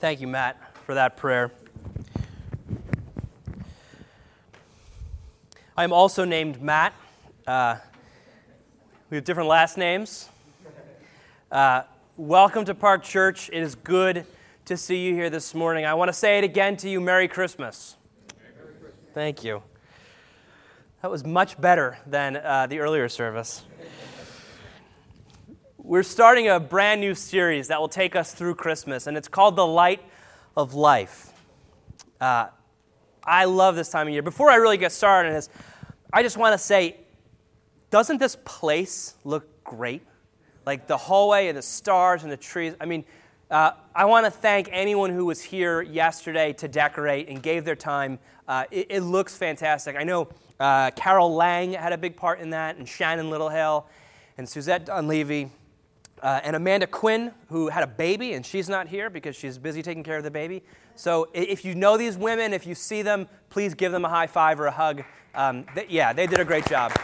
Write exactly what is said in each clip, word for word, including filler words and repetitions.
Thank you, Matt, for that prayer. I am also named Matt. Uh, we have different last names. Uh, welcome to Park Church. It is good to see you here this morning. I want to say it again to you, Merry Christmas. Merry Christmas. Thank you. That was much better than uh, the earlier service. We're starting a brand new series that will take us through Christmas, and it's called The Light of Life. Uh, I love this time of year. Before I really get started on this, I just want to say, doesn't this place look great? Like the hallway and the stars and the trees. I mean, uh, I want to thank anyone who was here yesterday to decorate and gave their time. Uh, it, it looks fantastic. I know uh, Carol Lang had a big part in that, and Shannon Littlehill, and Suzette Dunleavy. Uh, and Amanda Quinn, who had a baby, and she's not here because she's busy taking care of the baby. So if you know these women, if you see them, please give them a high five or a hug. Um, they, yeah, they did a great job.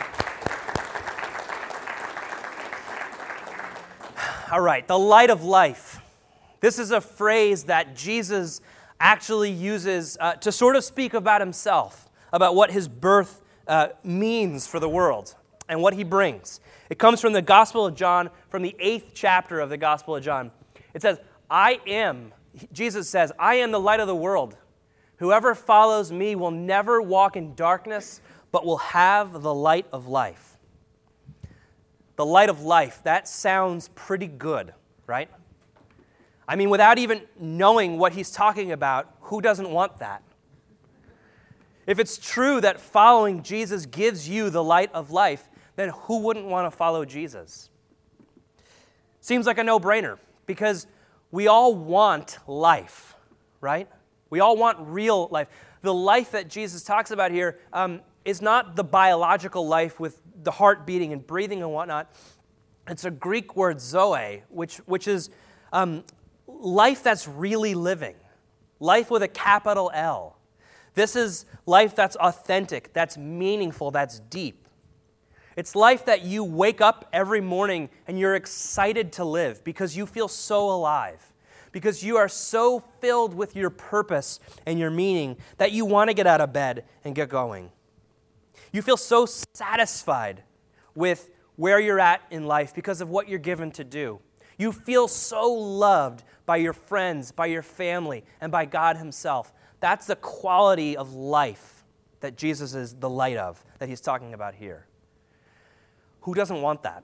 All right, the light of life. This is a phrase that Jesus actually uses uh, to sort of speak about himself, about what his birth uh, means for the world and what he brings. It comes from the Gospel of John, from the eighth chapter of the Gospel of John. It says, I am, Jesus says, I am the light of the world. Whoever follows me will never walk in darkness, but will have the light of life. The light of life, that sounds pretty good, right? I mean, without even knowing what he's talking about, who doesn't want that? If it's true that following Jesus gives you the light of life, then who wouldn't want to follow Jesus? Seems like a no-brainer, because we all want life, right? We all want real life. The life that Jesus talks about here um, is not the biological life with the heart beating and breathing and whatnot. It's a Greek word, zoe, which, which is um, life that's really living, life with a capital L. This is life that's authentic, that's meaningful, that's deep. It's life that you wake up every morning and you're excited to live because you feel so alive, because you are so filled with your purpose and your meaning that you want to get out of bed and get going. You feel so satisfied with where you're at in life because of what you're given to do. You feel so loved by your friends, by your family, and by God himself. That's the quality of life that Jesus is the light of, that he's talking about here. Who doesn't want that?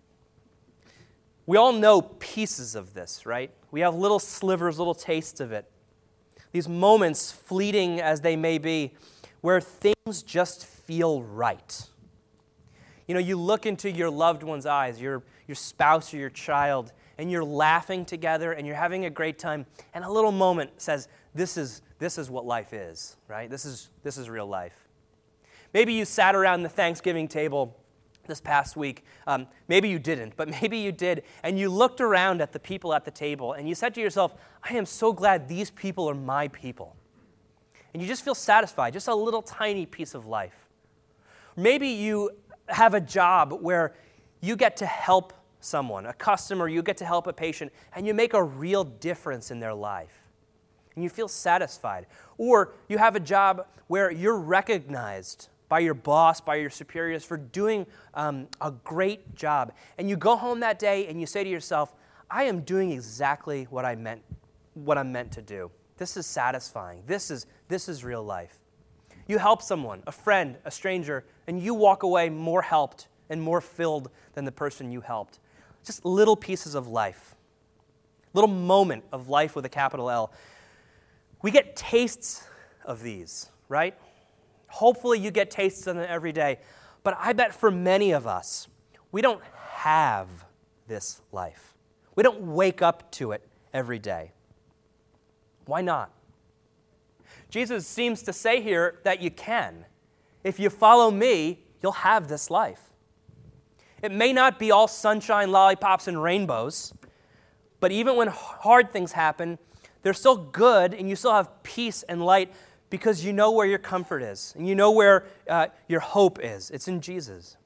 We all know pieces of this, right? We have little slivers, little tastes of it. These moments, fleeting as they may be, where things just feel right. You know, you look into your loved one's eyes, your, your spouse or your child, and you're laughing together and you're having a great time, and a little moment says, this is, this is what life is, right? This is, this is real life. Maybe you sat around the Thanksgiving table this past week. Um, maybe you didn't, but maybe you did, and you looked around at the people at the table, and you said to yourself, I am so glad these people are my people. And you just feel satisfied, just a little tiny piece of life. Maybe you have a job where you get to help someone, a customer, you get to help a patient, and you make a real difference in their life. And you feel satisfied. Or you have a job where you're recognized by your boss, by your superiors, for doing um, a great job. And you go home that day and you say to yourself, I am doing exactly what I meant, what I'm meant to do. This is satisfying. This is, this is real life. You help someone, a friend, a stranger, and you walk away more helped and more filled than the person you helped. Just little pieces of life. Little moment of life with a capital L. We get tastes of these, right? Hopefully you get tastes of them every day. But I bet for many of us, we don't have this life. We don't wake up to it every day. Why not? Jesus seems to say here that you can. If you follow me, you'll have this life. It may not be all sunshine, lollipops, and rainbows, but even when hard things happen, they're still good and you still have peace and light because you know where your comfort is and you know where uh, your hope is. It's in Jesus.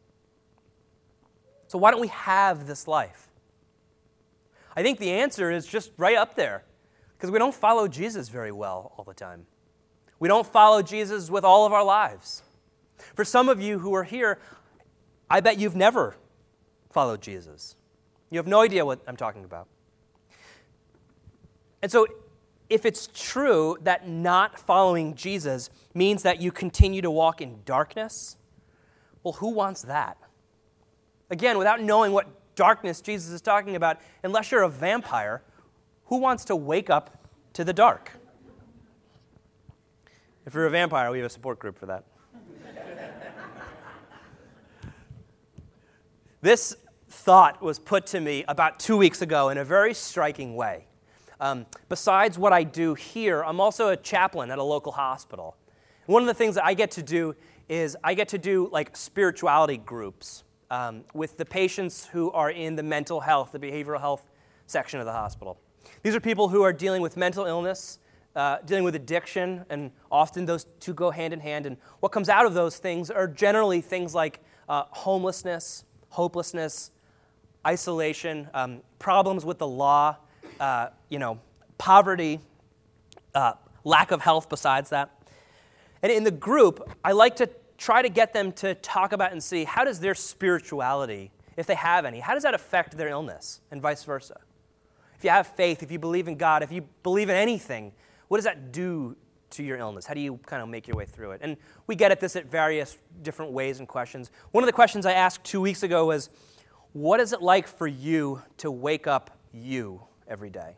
So why don't we have this life? I think the answer is just right up there. Because we don't follow Jesus very well all the time. We don't follow Jesus with all of our lives. For some of you who are here, I bet you've never followed Jesus. You have no idea what I'm talking about. And so, if it's true that not following Jesus means that you continue to walk in darkness, well, who wants that? Again, without knowing what darkness Jesus is talking about, unless you're a vampire, who wants to wake up to the dark? If you're a vampire, we have a support group for that. This thought was put to me about two weeks ago in a very striking way. Um, besides what I do here, I'm also a chaplain at a local hospital. One of the things that I get to do is I get to do like spirituality groups um, with the patients who are in the mental health, the behavioral health section of the hospital. These are people who are dealing with mental illness, uh, dealing with addiction, and often those two go hand in hand. And what comes out of those things are generally things like uh, homelessness, hopelessness, isolation, um, problems with the law, Uh, you know, poverty, uh, lack of health besides that. And in the group, I like to try to get them to talk about and see how does their spirituality, if they have any, how does that affect their illness and vice versa? If you have faith, if you believe in God, if you believe in anything, what does that do to your illness? How do you kind of make your way through it? And we get at this at various different ways and questions. One of the questions I asked two weeks ago was, what is it like for you to wake up you every day?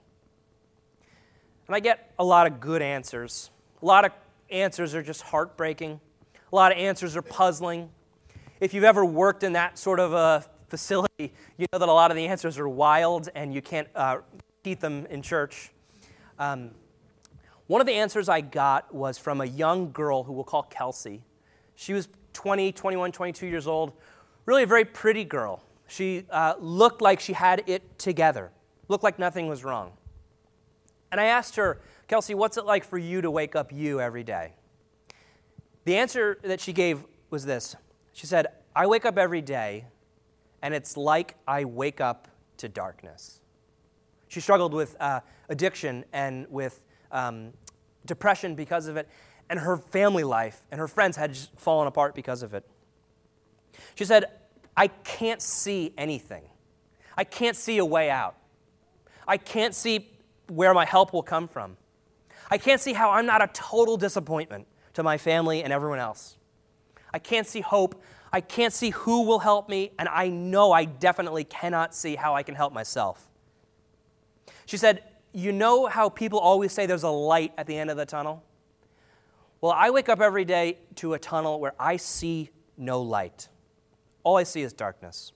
And I get a lot of good answers. A lot of answers are just heartbreaking. A lot of answers are puzzling. If you've ever worked in that sort of a facility, you know that a lot of the answers are wild and you can't uh, repeat them in church. Um, one of the answers I got was from a young girl who we'll call Kelsey. She was twenty, twenty-one, twenty-two years old, really a very pretty girl. She uh, looked like she had it together. Looked like nothing was wrong. And I asked her, Kelsey, what's it like for you to wake up you every day? The answer that she gave was this. She said, I wake up every day, and it's like I wake up to darkness. She struggled with uh, addiction and with um, depression because of it, and her family life and her friends had just fallen apart because of it. She said, I can't see anything. I can't see a way out. I can't see where my help will come from. I can't see how I'm not a total disappointment to my family and everyone else. I can't see hope. I can't see who will help me, and I know I definitely cannot see how I can help myself. She said, you know how people always say there's a light at the end of the tunnel? Well, I wake up every day to a tunnel where I see no light. All I see is darkness.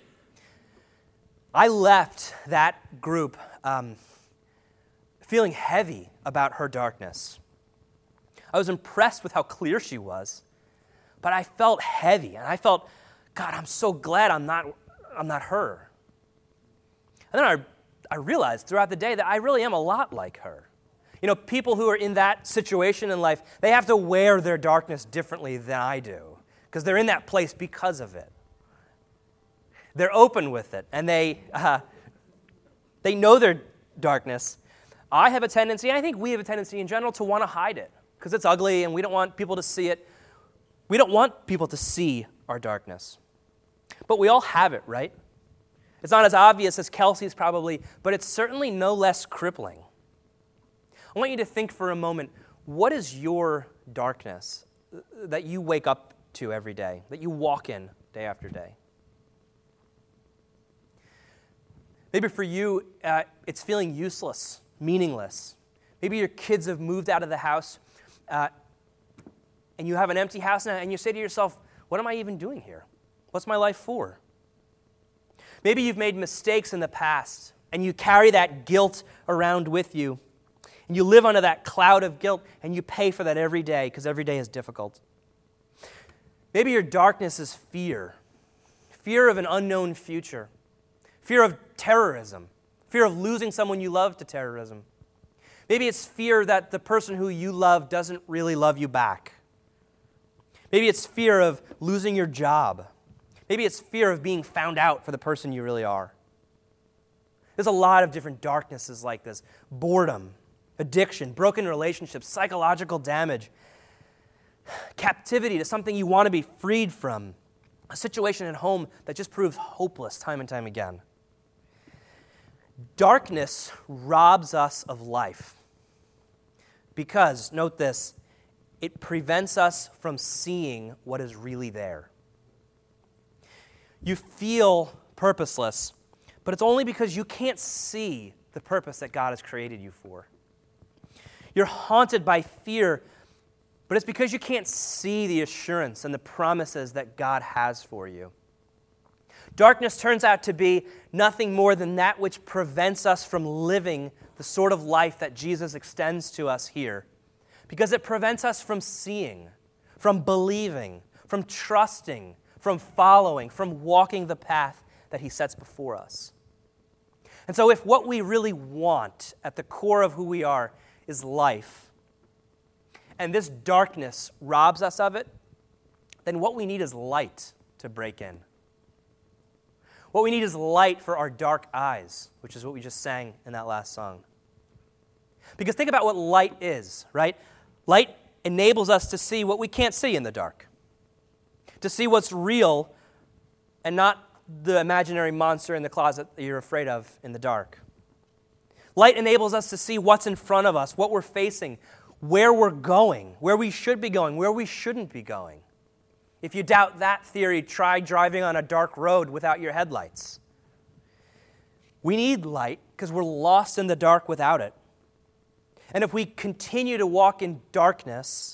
I left that group um, feeling heavy about her darkness. I was impressed with how clear she was, but I felt heavy, and I felt, God, I'm so glad I'm not, I'm not her. And then I, I realized throughout the day that I really am a lot like her. You know, people who are in that situation in life, they have to wear their darkness differently than I do, because they're in that place because of it. They're open with it, and they uh, they know their darkness. I have a tendency, and I think we have a tendency in general, to want to hide it, because it's ugly, and we don't want people to see it. We don't want people to see our darkness. But we all have it, right? It's not as obvious as Kelsey's probably, but it's certainly no less crippling. I want you to think for a moment, what is your darkness that you wake up to every day, that you walk in day after day? Maybe for you, uh, it's feeling useless, meaningless. Maybe your kids have moved out of the house, uh, and you have an empty house now, and you say to yourself, what am I even doing here? What's my life for? Maybe you've made mistakes in the past, and you carry that guilt around with you, and you live under that cloud of guilt, and you pay for that every day, because every day is difficult. Maybe your darkness is fear, fear of an unknown future, fear of terrorism, fear of losing someone you love to terrorism. Maybe it's fear that the person who you love doesn't really love you back. Maybe it's fear of losing your job. Maybe it's fear of being found out for the person you really are. There's a lot of different darknesses like this. Boredom, addiction, broken relationships, psychological damage, captivity to something you want to be freed from, a situation at home that just proves hopeless time and time again. Darkness robs us of life because, note this, it prevents us from seeing what is really there. You feel purposeless, but it's only because you can't see the purpose that God has created you for. You're haunted by fear, but it's because you can't see the assurance and the promises that God has for you. Darkness turns out to be nothing more than that which prevents us from living the sort of life that Jesus extends to us here, because it prevents us from seeing, from believing, from trusting, from following, from walking the path that he sets before us. And so if what we really want at the core of who we are is life, and this darkness robs us of it, then what we need is light to break in. What we need is light for our dark eyes, which is what we just sang in that last song. Because think about what light is, right? Light enables us to see what we can't see in the dark, to see what's real and not the imaginary monster in the closet that you're afraid of in the dark. Light enables us to see what's in front of us, what we're facing, where we're going, where we should be going, where we shouldn't be going. If you doubt that theory, try driving on a dark road without your headlights. We need light because we're lost in the dark without it. And if we continue to walk in darkness,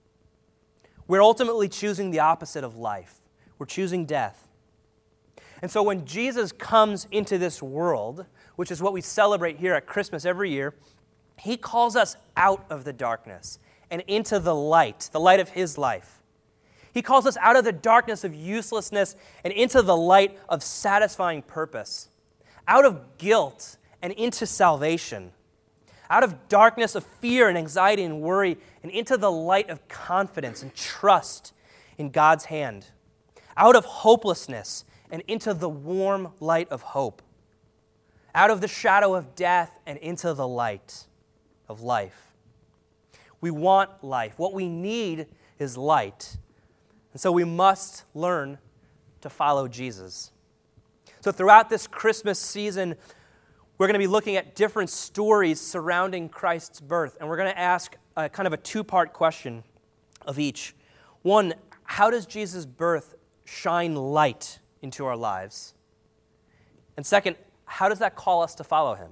we're ultimately choosing the opposite of life. We're choosing death. And so when Jesus comes into this world, which is what we celebrate here at Christmas every year, he calls us out of the darkness and into the light, the light of his life. He calls us out of the darkness of uselessness and into the light of satisfying purpose, out of guilt and into salvation, out of darkness of fear and anxiety and worry and into the light of confidence and trust in God's hand, out of hopelessness and into the warm light of hope, out of the shadow of death and into the light of life. We want life. What we need is light. And so we must learn to follow Jesus. So throughout this Christmas season, we're going to be looking at different stories surrounding Christ's birth, and we're going to ask a, kind of a two-part question of each. One, how does Jesus' birth shine light into our lives? And second, how does that call us to follow him?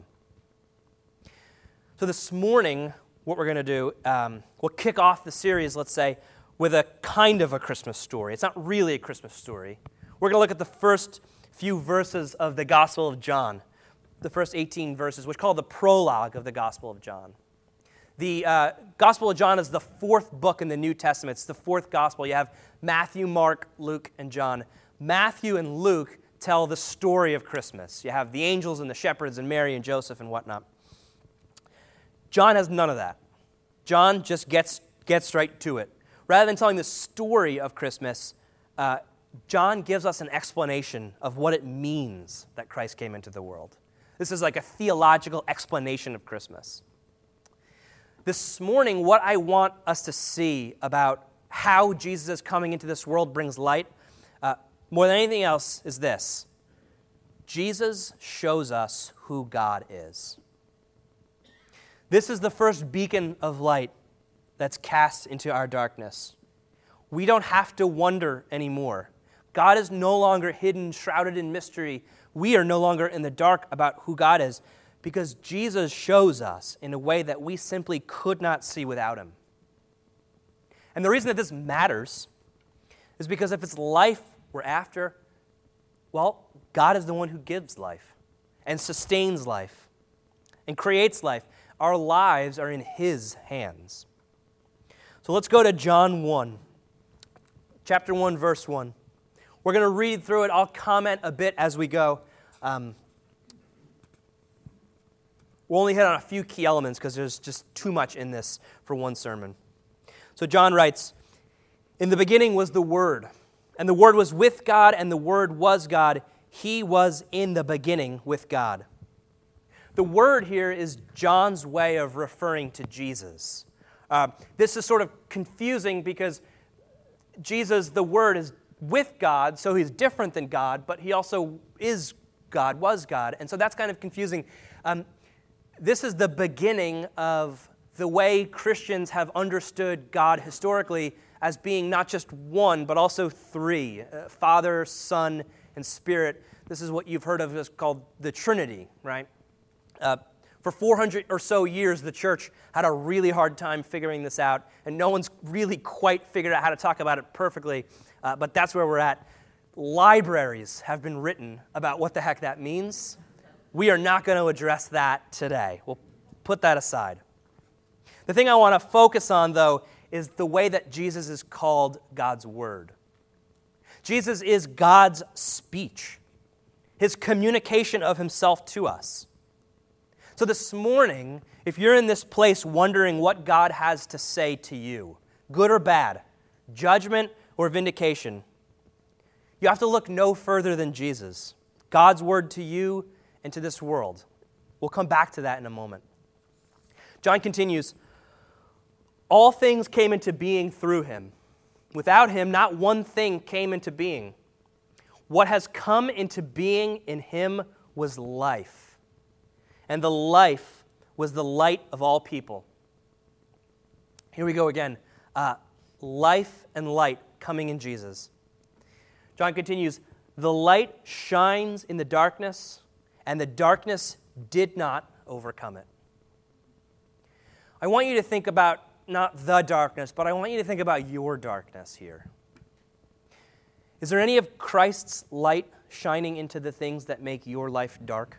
So this morning, what we're going to do, um, we'll kick off the series, let's say, with a kind of a Christmas story. It's not really a Christmas story. We're going to look at the first few verses of the Gospel of John, the first eighteen verses, which are called the prologue of the Gospel of John. The uh, Gospel of John is the fourth book in the New Testament. It's the fourth Gospel. You have Matthew, Mark, Luke, and John. Matthew and Luke tell the story of Christmas. You have the angels and the shepherds and Mary and Joseph and whatnot. John has none of that. John just gets, gets right to it. Rather than telling the story of Christmas, uh, John gives us an explanation of what it means that Christ came into the world. This is like a theological explanation of Christmas. This morning, what I want us to see about how Jesus is coming into this world brings light, uh, more than anything else, is this. Jesus shows us who God is. This is the first beacon of light that's cast into our darkness. We don't have to wonder anymore. God is no longer hidden, shrouded in mystery. We are no longer in the dark about who God is because Jesus shows us in a way that we simply could not see without him. And the reason that this matters is because if it's life we're after, well, God is the one who gives life and sustains life and creates life. Our lives are in his hands. So let's go to John one, chapter one, verse one. We're going to read through it. I'll comment a bit as we go. Um, we'll only hit on a few key elements because there's just too much in this for one sermon. So John writes, "In the beginning was the Word, and the Word was with God, and the Word was God. He was in the beginning with God. The word here is John's way of referring to Jesus. Uh, this is sort of confusing because Jesus, the Word, is with God, so he's different than God, but he also is God, was God. And so that's kind of confusing. Um, this is the beginning of the way Christians have understood God historically as being not just one, but also three, uh, Father, Son, and Spirit. This is what you've heard of as called the Trinity, right? Uh, for four hundred or so years, the church had a really hard time figuring this out, and no one's really quite figured out how to talk about it perfectly, uh, but that's where we're at. Libraries have been written about what the heck that means. We are not going to address that today. We'll put that aside. The thing I want to focus on, though, is the way that Jesus is called God's Word. Jesus is God's speech, his communication of himself to us. So this morning, if you're in this place wondering what God has to say to you, good or bad, judgment or vindication, you have to look no further than Jesus, God's word to you and to this world. We'll come back to that in a moment. John continues, all things came into being through him. Without him, not one thing came into being. What has come into being in him was life, and the life was the light of all people. Here we go again. Uh, life and light coming in Jesus. John continues, the light shines in the darkness, and the darkness did not overcome it. I want you to think about not the darkness, but I want you to think about your darkness here. Is there any of Christ's light shining into the things that make your life dark?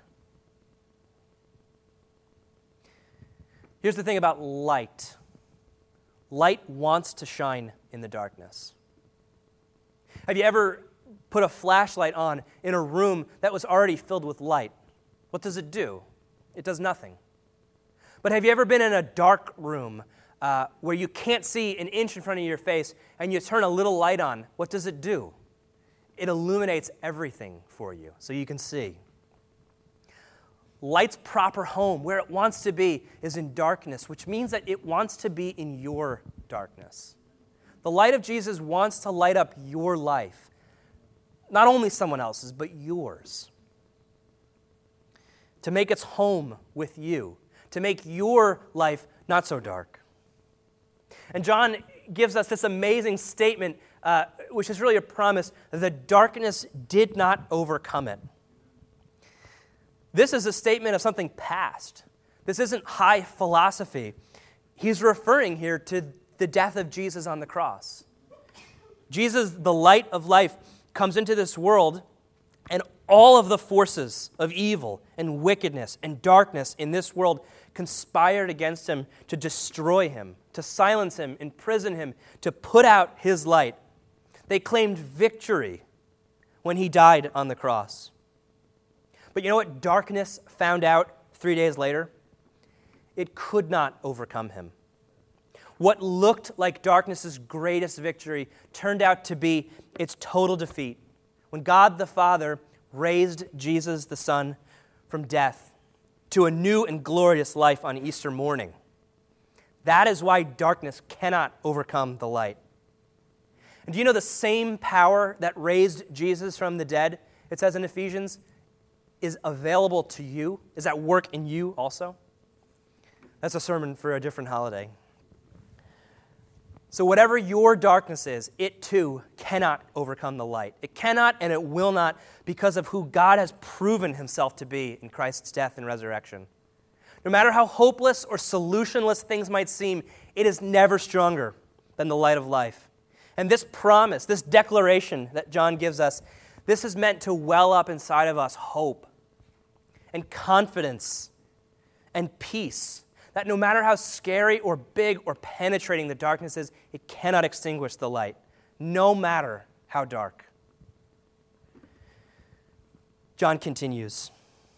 Here's the thing about light. Light wants to shine in the darkness. Have you ever put a flashlight on in a room that was already filled with light? What does it do? It does nothing. But have you ever been in a dark room uh, where you can't see an inch in front of your face and you turn a little light on? What does it do? It illuminates everything for you so you can see. Light's proper home, where it wants to be, is in darkness, which means that it wants to be in your darkness. The light of Jesus wants to light up your life. Not only someone else's, but yours. To make its home with you. To make your life not so dark. And John gives us this amazing statement, uh, which is really a promise. The darkness did not overcome it. This is a statement of something past. This isn't high philosophy. He's referring here to the death of Jesus on the cross. Jesus, the light of life, comes into this world, and all of the forces of evil and wickedness and darkness in this world conspired against him to destroy him, to silence him, imprison him, to put out his light. They claimed victory when he died on the cross. But you know what darkness found out three days later? It could not overcome him. What looked like darkness's greatest victory turned out to be its total defeat. When God the Father raised Jesus the Son from death to a new and glorious life on Easter morning. That is why darkness cannot overcome the light. And do you know the same power that raised Jesus from the dead, it says in Ephesians, is available to you, is at work in you also? That's a sermon for a different holiday. So whatever your darkness is, it too cannot overcome the light. It cannot and it will not because of who God has proven himself to be in Christ's death and resurrection. No matter how hopeless or solutionless things might seem, it is never stronger than the light of life. And this promise, this declaration that John gives us, this is meant to well up inside of us hope and confidence and peace. That no matter how scary or big or penetrating the darkness is, it cannot extinguish the light, no matter how dark. John continues.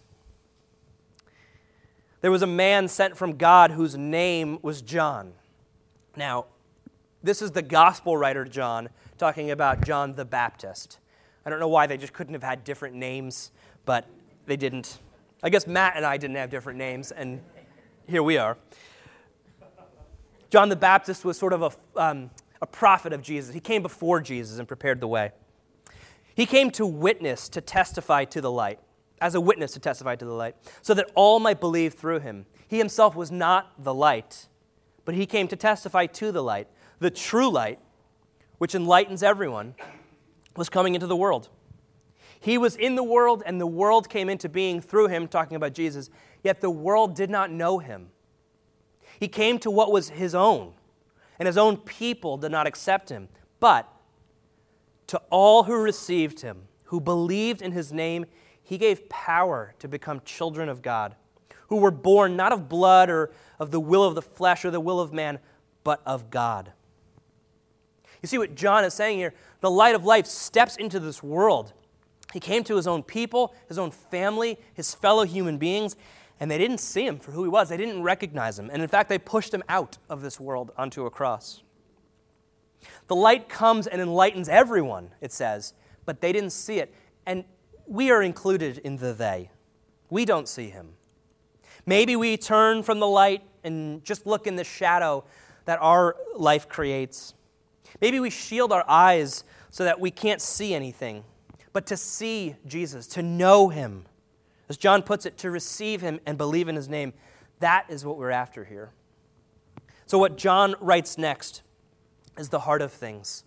There was a man sent from God whose name was John. Now, this is the gospel writer John talking about John the Baptist. I don't know why they just couldn't have had different names, but they didn't. I guess Matt and I didn't have different names, and here we are. John the Baptist was sort of a, um, a prophet of Jesus. He came before Jesus and prepared the way. He came to witness, to testify to the light, as a witness to testify to the light, so that all might believe through him. He himself was not the light, but he came to testify to the light. The true light, which enlightens everyone, was coming into the world. He was in the world, and the world came into being through him, talking about Jesus, yet the world did not know him. He came to what was his own, and his own people did not accept him. But to all who received him, who believed in his name, he gave power to become children of God, who were born not of blood or of the will of the flesh or the will of man, but of God. You see what John is saying here? The light of life steps into this world. He came to his own people, his own family, his fellow human beings, and they didn't see him for who he was. They didn't recognize him. And in fact, they pushed him out of this world onto a cross. The light comes and enlightens everyone, it says, but they didn't see it. And we are included in the they. We don't see him. Maybe we turn from the light and just look in the shadow that our life creates. Maybe we shield our eyes so that we can't see anything. But to see Jesus, to know him, as John puts it, to receive him and believe in his name, that is what we're after here. So what John writes next is the heart of things.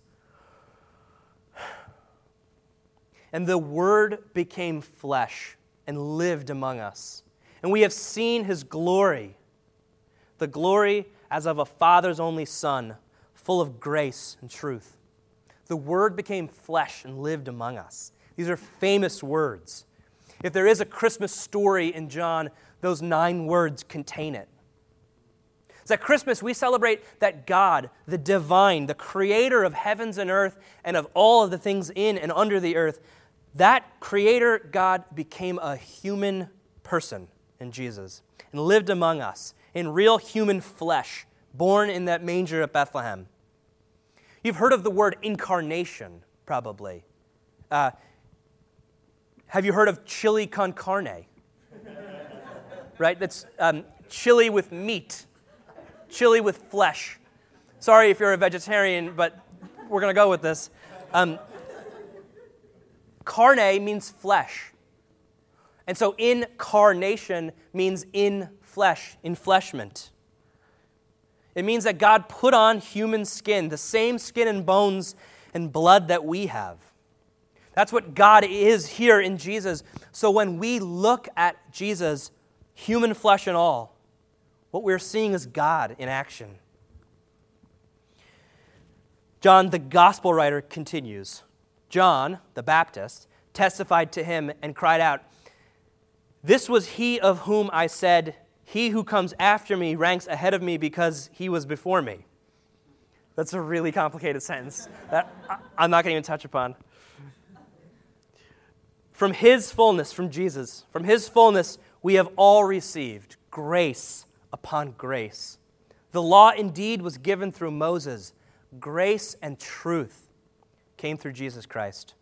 And the Word became flesh and lived among us. And we have seen his glory, the glory as of a Father's only Son, full of grace and truth. The Word became flesh and lived among us. These are famous words. If there is a Christmas story in John, those nine words contain it. So at Christmas, we celebrate that God, the divine, the creator of heavens and earth and of all of the things in and under the earth, that creator God became a human person in Jesus and lived among us in real human flesh, born in that manger at Bethlehem. You've heard of the word incarnation, probably. Uh, have you heard of chili con carne? Right? That's um, chili with meat, chili with flesh. Sorry if you're a vegetarian, but we're going to go with this. Um, carne means flesh. And so incarnation means in flesh, enfleshment. It means that God put on human skin, the same skin and bones and blood that we have. That's what God is here in Jesus. So when we look at Jesus, human flesh and all, what we're seeing is God in action. John, the gospel writer, continues. John, the Baptist, testified to him and cried out, "This was he of whom I said, 'He who comes after me ranks ahead of me because he was before me.'" That's a really complicated sentence that I'm not going to even touch upon. From his fullness, from Jesus, from his fullness, we have all received grace upon grace. The law indeed was given through Moses. Grace and truth came through Jesus Christ.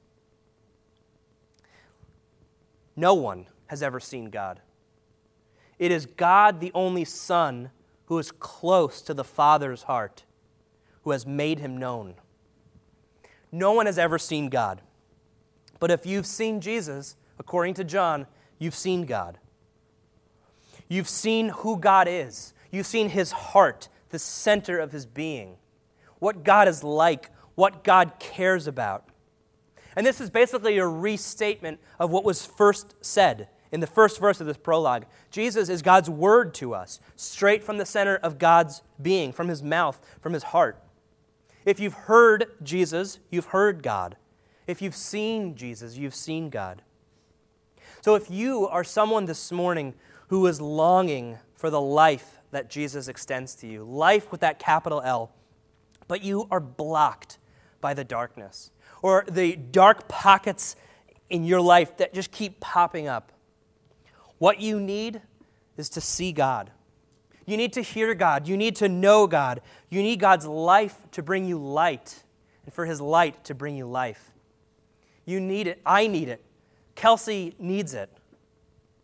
No one has ever seen God. It is God, the only Son, who is close to the Father's heart, who has made him known. No one has ever seen God. But if you've seen Jesus, according to John, you've seen God. You've seen who God is. You've seen his heart, the center of his being, what God is like, what God cares about. And this is basically a restatement of what was first said in the first verse of this prologue. Jesus is God's word to us, straight from the center of God's being, from his mouth, from his heart. If you've heard Jesus, you've heard God. If you've seen Jesus, you've seen God. So if you are someone this morning who is longing for the life that Jesus extends to you, life with that capital L, but you are blocked by the darkness, or the dark pockets in your life that just keep popping up, what you need is to see God. You need to hear God. You need to know God. You need God's life to bring you light, and for his light to bring you life. You need it. I need it. Kelsey needs it.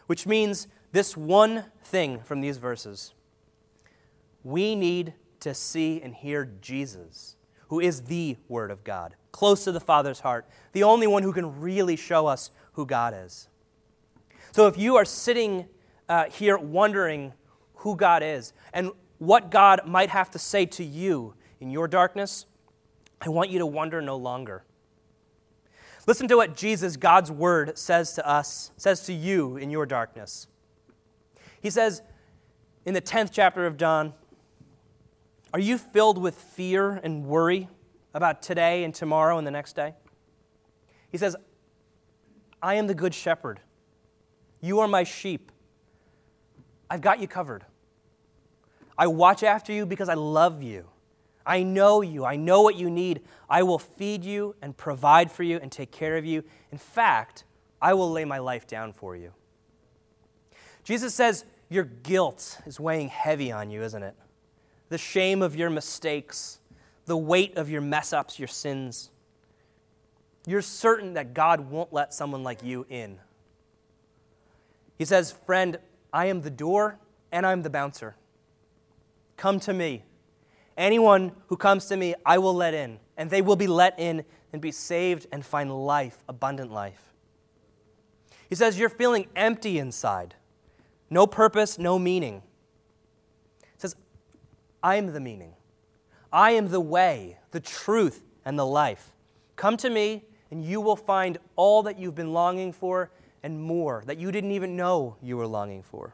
which means this one thing from these verses. We need to see and hear Jesus, who is the Word of God, close to the Father's heart, the only one who can really show us who God is. So if you are sitting uh, here wondering who God is and what God might have to say to you in your darkness, I want you to wonder no longer. Listen to what Jesus, God's Word, says to us, says to you in your darkness. He says in the tenth chapter of John, are you filled with fear and worry about today and tomorrow and the next day? He says, I am the good shepherd. You are my sheep. I've got you covered. I watch after you because I love you. I know you. I know what you need. I will feed you and provide for you and take care of you. In fact, I will lay my life down for you. Jesus says, your guilt is weighing heavy on you, isn't it? The shame of your mistakes, the weight of your mess-ups, your sins. You're certain that God won't let someone like you in. He says, friend, I am the door and I'm the bouncer. Come to me. Anyone who comes to me, I will let in, and they will be let in and be saved and find life, abundant life. He says, you're feeling empty inside. No purpose, no meaning. He says, I am the meaning. I am the way, the truth, and the life. Come to me, and you will find all that you've been longing for and more that you didn't even know you were longing for.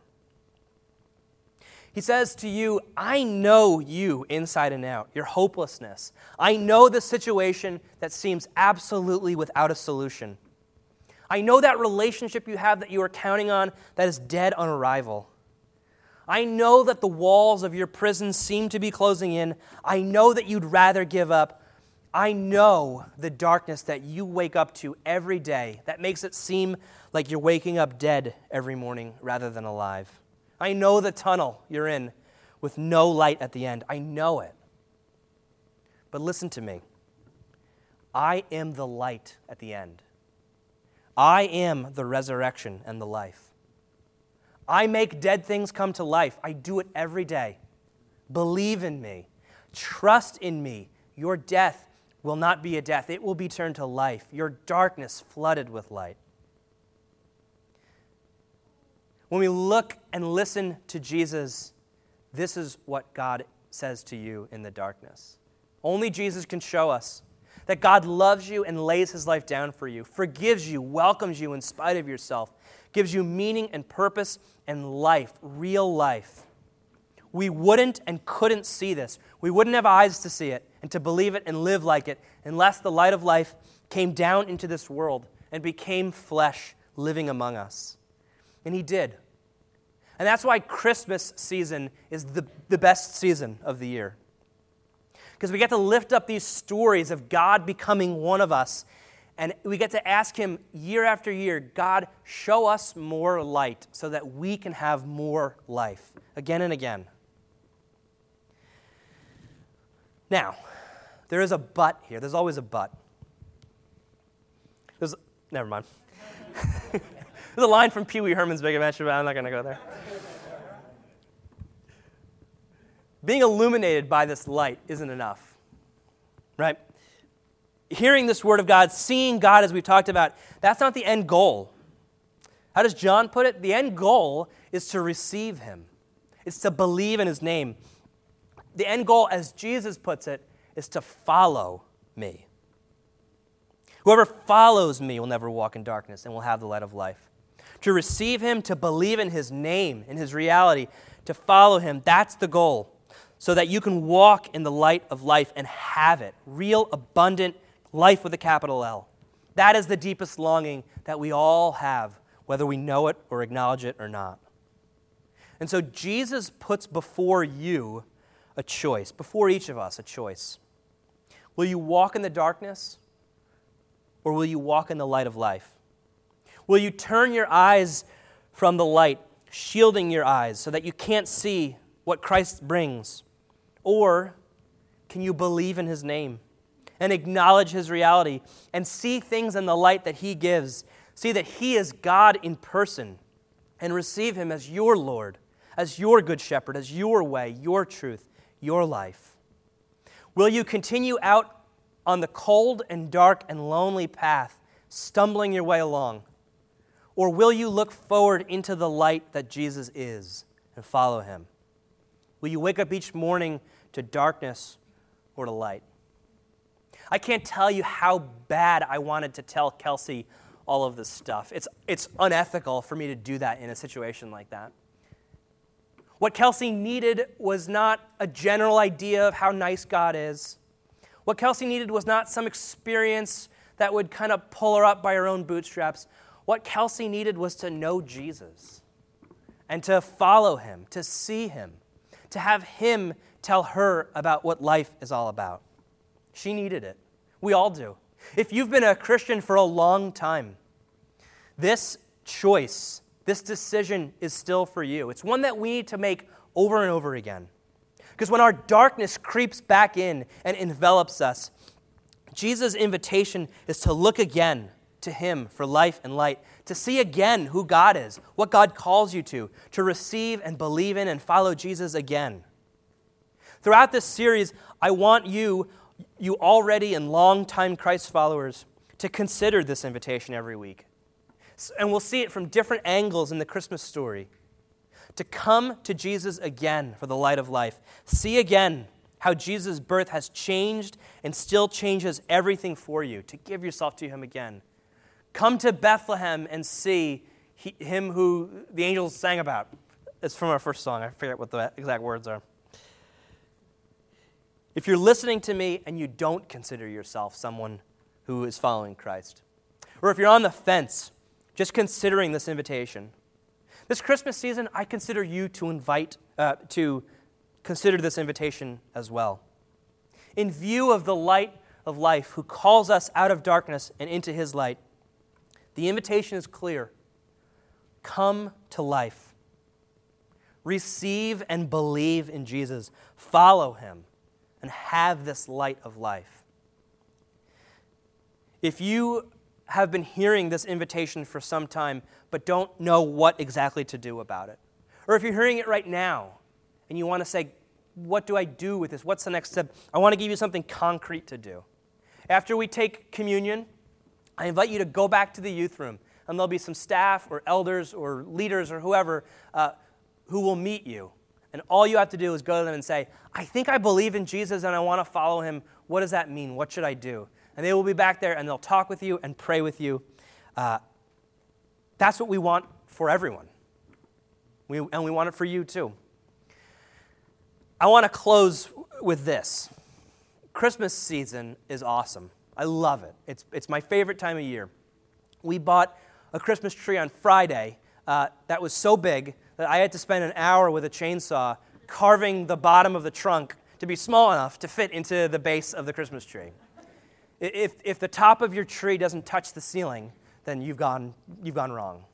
He says to you, I know you inside and out, your hopelessness. I know the situation that seems absolutely without a solution. I know that relationship you have that you are counting on that is dead on arrival. I know that the walls of your prison seem to be closing in. I know that you'd rather give up. I know the darkness that you wake up to every day that makes it seem like you're waking up dead every morning rather than alive. I know the tunnel you're in with no light at the end. I know it. But listen to me. I am the light at the end. I am the resurrection and the life. I make dead things come to life. I do it every day. Believe in me. Trust in me. Your death will not be a death. It will be turned to life. Your darkness flooded with light. When we look and listen to Jesus, this is what God says to you in the darkness. Only Jesus can show us that God loves you and lays his life down for you, forgives you, welcomes you in spite of yourself, gives you meaning and purpose and life, real life. We wouldn't and couldn't see this. We wouldn't have eyes to see it and to believe it and live like it unless the light of life came down into this world and became flesh living among us. And he did. And that's why Christmas season is the, the best season of the year. Because we get to lift up these stories of God becoming one of us, and we get to ask him year after year, God, show us more light so that we can have more life, again and again. Now, there is a but here. There's always a but. There's, never mind. There's a line from Pee Wee Herman's Big Adventure, but I'm not going to go there. Being illuminated by this light isn't enough, right? Hearing this word of God, seeing God as we've talked about, that's not the end goal. How does John put it? The end goal is to receive him. It's to believe in his name. The end goal, as Jesus puts it, is to follow me. Whoever follows me will never walk in darkness and will have the light of life. To receive him, to believe in his name, in his reality, to follow him, that's the goal. So that you can walk in the light of life and have it. Real, abundant life with a capital L. That is the deepest longing that we all have, whether we know it or acknowledge it or not. And so Jesus puts before you a choice, before each of us a choice. Will you walk in the darkness, or will you walk in the light of life? Will you turn your eyes from the light, shielding your eyes so that you can't see what Christ brings? Or can you believe in his name and acknowledge his reality and see things in the light that he gives? See that he is God in person and receive him as your Lord, as your good shepherd, as your way, your truth, your life? Will you continue out on the cold and dark and lonely path, stumbling your way along? Or will you look forward into the light that Jesus is and follow him? Will you wake up each morning to darkness or to light? I can't tell you how bad I wanted to tell Kelsey all of this stuff. It's, it's unethical for me to do that in a situation like that. What Kelsey needed was not a general idea of how nice God is. What Kelsey needed was not some experience that would kind of pull her up by her own bootstraps. What Kelsey needed was to know Jesus and to follow him, to see him, to have him tell her about what life is all about. She needed it. We all do. If you've been a Christian for a long time, this choice, this decision is still for you. It's one that we need to make over and over again. Because when our darkness creeps back in and envelops us, Jesus' invitation is to look again to him for life and light, to see again who God is, what God calls you to, to receive and believe in and follow Jesus again. Throughout this series, I want you, you already and long-time Christ followers, to consider this invitation every week. And we'll see it from different angles in the Christmas story. To come to Jesus again for the light of life. See again how Jesus' birth has changed and still changes everything for you. To give yourself to him again. Come to Bethlehem and see he, him who the angels sang about. It's from our first song. I forget what the exact words are. If you're listening to me and you don't consider yourself someone who is following Christ, or if you're on the fence, just considering this invitation, this Christmas season, I consider you to invite, uh, to consider this invitation as well. In view of the light of life who calls us out of darkness and into his light, the invitation is clear. Come to life. Receive and believe in Jesus. Follow him and have this light of life. If you have been hearing this invitation for some time, but don't know what exactly to do about it, or if you're hearing it right now and you want to say, what do I do with this? What's the next step? I want to give you something concrete to do. After we take communion, I invite you to go back to the youth room, and there'll be some staff or elders or leaders or whoever uh, who will meet you. And all you have to do is go to them and say, I think I believe in Jesus and I want to follow him. What does that mean? What should I do? And they will be back there and they'll talk with you and pray with you. Uh, that's what we want for everyone. We, and we want it for you too. I want to close with this. Christmas season is awesome. I love it. It's, it's my favorite time of year. We bought a Christmas tree on Friday uh, that was so big that I had to spend an hour with a chainsaw carving the bottom of the trunk to be small enough to fit into the base of the Christmas tree. If, if the top of your tree doesn't touch the ceiling, then you've gone, you've gone wrong.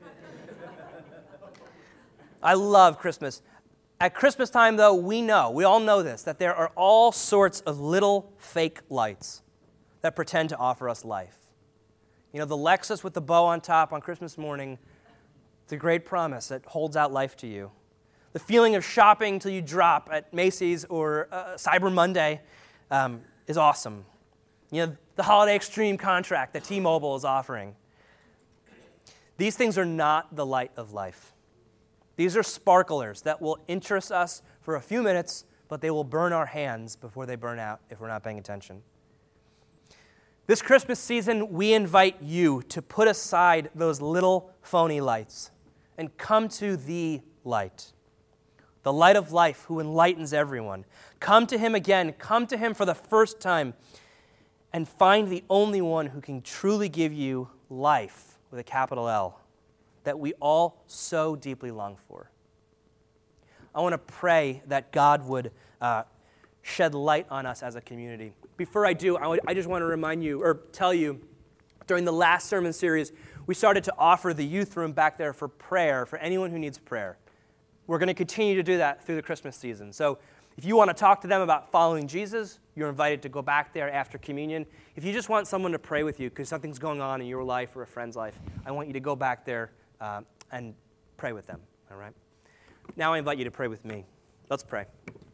I love Christmas. At Christmas time, though, we know, we all know this, that there are all sorts of little fake lights that pretend to offer us life. You know, the Lexus with the bow on top on Christmas morning, it's a great promise that holds out life to you. The feeling of shopping till you drop at Macy's or uh, Cyber Monday um, is awesome. You know, the Holiday Extreme contract that T-Mobile is offering. These things are not the light of life. These are sparklers that will interest us for a few minutes, but they will burn our hands before they burn out if we're not paying attention. This Christmas season, we invite you to put aside those little phony lights and come to the light, the light of life who enlightens everyone. Come to him again. Come to him for the first time and find the only one who can truly give you life with a capital L that we all so deeply long for. I want to pray that God would uh, shed light on us as a community. Before I do, I, would, I just want to remind you, or tell you, during the last sermon series, we started to offer the youth room back there for prayer, for anyone who needs prayer. We're going to continue to do that through the Christmas season. So if you want to talk to them about following Jesus, you're invited to go back there after communion. If you just want someone to pray with you because something's going on in your life or a friend's life, I want you to go back there uh, and pray with them, all right? Now I invite you to pray with me. Let's pray.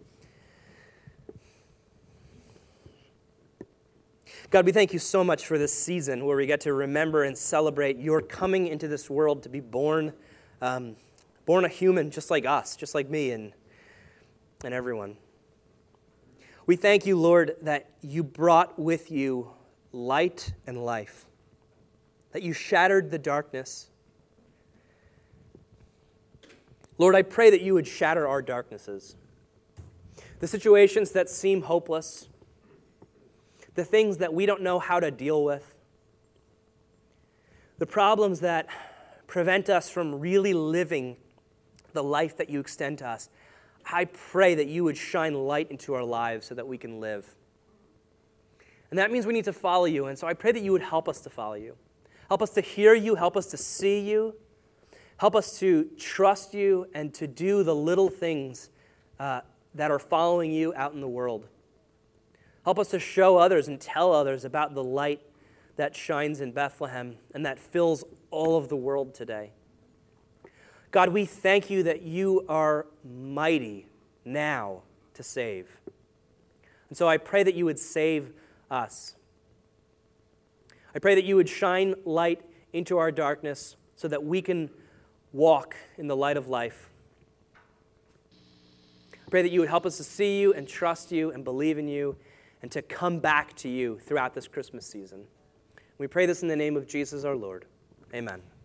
God, we thank you so much for this season where we get to remember and celebrate your coming into this world to be born, um, born a human just like us, just like me and, and everyone. We thank you, Lord, that you brought with you light and life, that you shattered the darkness. Lord, I pray that you would shatter our darknesses, the situations that seem hopeless, the things that we don't know how to deal with, the problems that prevent us from really living the life that you extend to us. I pray that you would shine light into our lives so that we can live. And that means we need to follow you, and so I pray that you would help us to follow you. Help us to hear you, help us to see you, help us to trust you and to do the little things uh, that are following you out in the world. Help us to show others and tell others about the light that shines in Bethlehem and that fills all of the world today. God, we thank you that you are mighty now to save. And so I pray that you would save us. I pray that you would shine light into our darkness so that we can walk in the light of life. I pray that you would help us to see you and trust you and believe in you and to come back to you throughout this Christmas season. We pray this in the name of Jesus our Lord. Amen.